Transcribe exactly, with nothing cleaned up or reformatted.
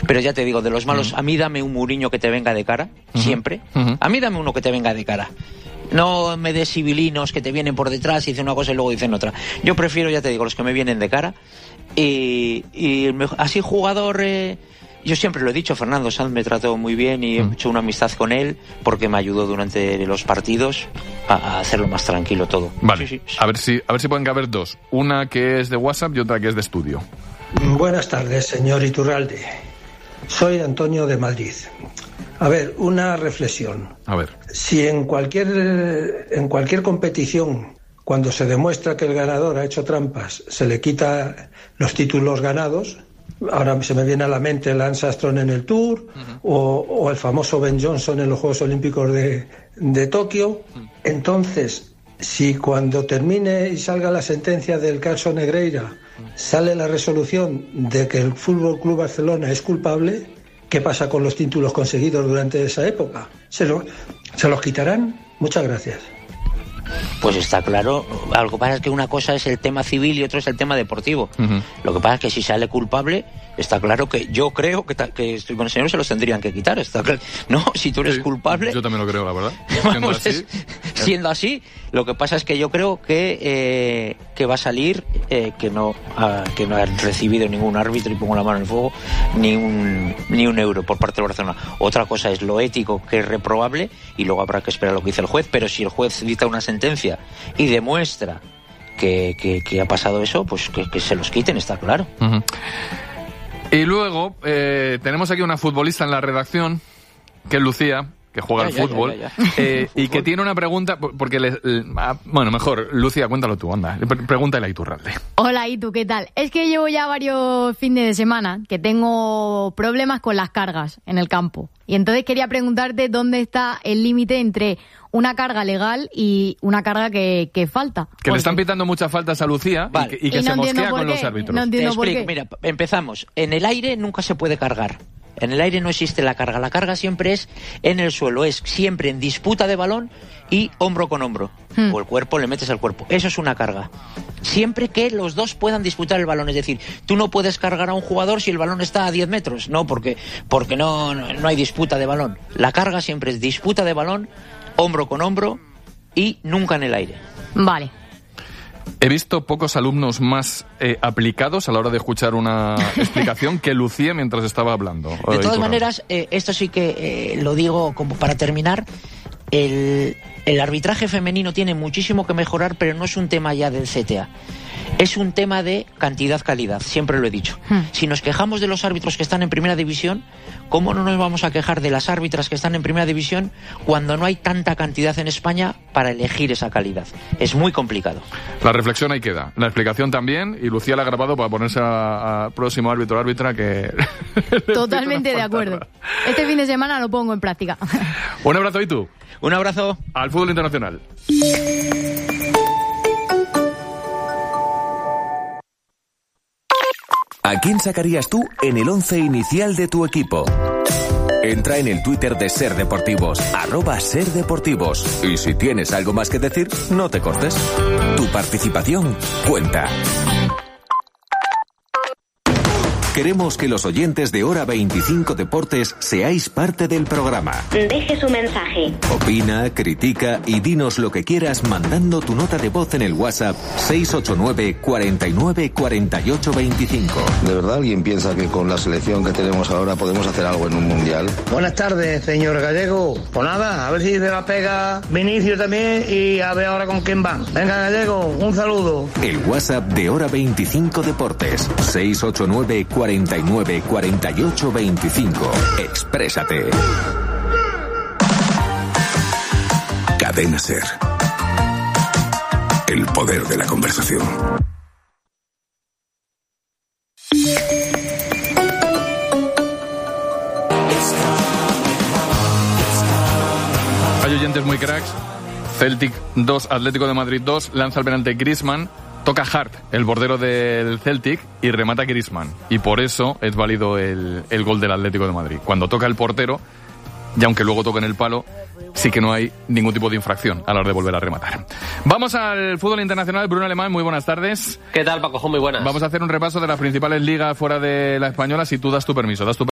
Pero ya te digo, de los malos, uh-huh. a mí dame un Mourinho que te venga de cara, uh-huh. siempre. Uh-huh. A mí dame uno que te venga de cara. No me des civilinos que te vienen por detrás y dicen una cosa y luego dicen otra. Yo prefiero, ya te digo, los que me vienen de cara. Y, y así jugador... Eh, yo siempre lo he dicho, Fernando Sanz me trató muy bien y he mm. hecho una amistad con él porque me ayudó durante los partidos a, a hacerlo más tranquilo todo. Vale, sí, sí. A ver si a ver si pueden caber dos. Una que es de WhatsApp y otra que es de estudio. Buenas tardes, señor Iturralde. Soy Antonio de Madrid. A ver, una reflexión. A ver. Si en cualquier, en cualquier competición, cuando se demuestra que el ganador ha hecho trampas, se le quita los títulos ganados... Ahora se me viene a la mente Lance Armstrong en el Tour, uh-huh. o, o el famoso Ben Johnson en los Juegos Olímpicos de, de Tokio. Uh-huh. Entonces, si cuando termine y salga la sentencia del caso Negreira, uh-huh. sale la resolución de que el Fútbol Club Barcelona es culpable, ¿qué pasa con los títulos conseguidos durante esa época? ¿Se, lo, ¿se los quitarán? Muchas gracias. Pues está claro, algo que pasa es que una cosa es el tema civil y otro es el tema deportivo. Uh-huh. Lo que pasa es que si sale culpable, está claro que yo creo que, ta- que estoy con el señor, se los tendrían que quitar. Está claro. No, si tú eres sí, culpable... Yo también lo creo, la verdad. Vamos, siendo, así, es, siendo así, lo que pasa es que yo creo que, eh, que va a salir eh, que no ha, que no ha recibido ningún árbitro, y pongo la mano en el fuego, ni un, ni un euro por parte de Barcelona. Otra cosa es lo ético, que es reprobable, y luego habrá que esperar lo que dice el juez, pero si el juez dicta una sentencia y demuestra que, que, que ha pasado eso, pues que, que se los quiten, está claro. Uh-huh. Y luego eh, tenemos aquí una futbolista en la redacción, que es Lucía, que juega ya, al ya, fútbol, ya, ya, ya. Eh, y que tiene una pregunta, porque le, le, bueno, mejor, Lucía, cuéntalo tú, anda, pregúntale a Iturralde. Hola, Itu, ¿qué tal? Es que llevo ya varios fines de semana que tengo problemas con las cargas en el campo, y entonces quería preguntarte dónde está el límite entre una carga legal y una carga que, que falta. Que porque... le están pitando muchas faltas a Lucía, vale. y que, y que y no se mosquea con los árbitros. No entiendo Te por explico, qué. Mira, empezamos. En el aire nunca se puede cargar. En el aire no existe la carga. La carga siempre es en el suelo, es siempre en disputa de balón y hombro con hombro. Hmm. O el cuerpo, le metes al cuerpo. Eso es una carga. Siempre que los dos puedan disputar el balón. Es decir, tú no puedes cargar a un jugador si el balón está a diez metros. No, porque, porque no, no hay disputa de balón. La carga siempre es disputa de balón, hombro con hombro y nunca en el aire. Vale. He visto pocos alumnos más eh, aplicados a la hora de escuchar una explicación que Lucía mientras estaba hablando. De todas maneras, eh, esto sí que eh, lo digo como para terminar, el, el arbitraje femenino tiene muchísimo que mejorar, pero no es un tema ya del C T A. Es un tema de cantidad-calidad, siempre lo he dicho. Hmm. Si nos quejamos de los árbitros que están en primera división, ¿cómo no nos vamos a quejar de las árbitras que están en primera división cuando no hay tanta cantidad en España para elegir esa calidad? Es muy complicado. La reflexión ahí queda, la explicación también, y Lucía la ha grabado para ponerse a, a próximo árbitro o árbitra que... Totalmente de acuerdo. Este fin de semana lo pongo en práctica. Un abrazo, ¿y tú? Un abrazo. Al fútbol internacional. ¿A quién sacarías tú en el once inicial de tu equipo? Entra en el Twitter de Ser Deportivos, arroba Ser Deportivos. Y si tienes algo más que decir, no te cortes. Tu participación cuenta. Queremos que los oyentes de Hora veinticinco Deportes seáis parte del programa. Deje su mensaje. Opina, critica y dinos lo que quieras mandando tu nota de voz en el WhatsApp seis ocho nueve, cuarenta y nueve, cuarenta y ocho veinticinco. ¿De verdad alguien piensa que con la selección que tenemos ahora podemos hacer algo en un mundial? Buenas tardes, señor Gallego. Pues nada, a ver si se la pega Vinicio también y a ver ahora con quién van. Venga, Gallego, un saludo. El WhatsApp de Hora veinticinco Deportes, seis ocho nueve, cuarenta y nueve, cuarenta y ocho veinticinco. Exprésate. Cadena Ser. El poder de la conversación. Hay oyentes muy cracks. Celtic dos, Atlético de Madrid dos, lanza el penalti Griezmann. Toca Hart, el bordero del Celtic, y remata Griezmann. Y por eso es válido el, el gol del Atlético de Madrid. Cuando toca el portero, y aunque luego toque en el palo, sí que no hay ningún tipo de infracción a la hora de volver a rematar. Vamos al fútbol internacional. Bruno Alemán, muy buenas tardes. ¿Qué tal, Paco? Muy buenas. Vamos a hacer un repaso de las principales ligas fuera de la española, si tú das tu permiso. ¿Das tu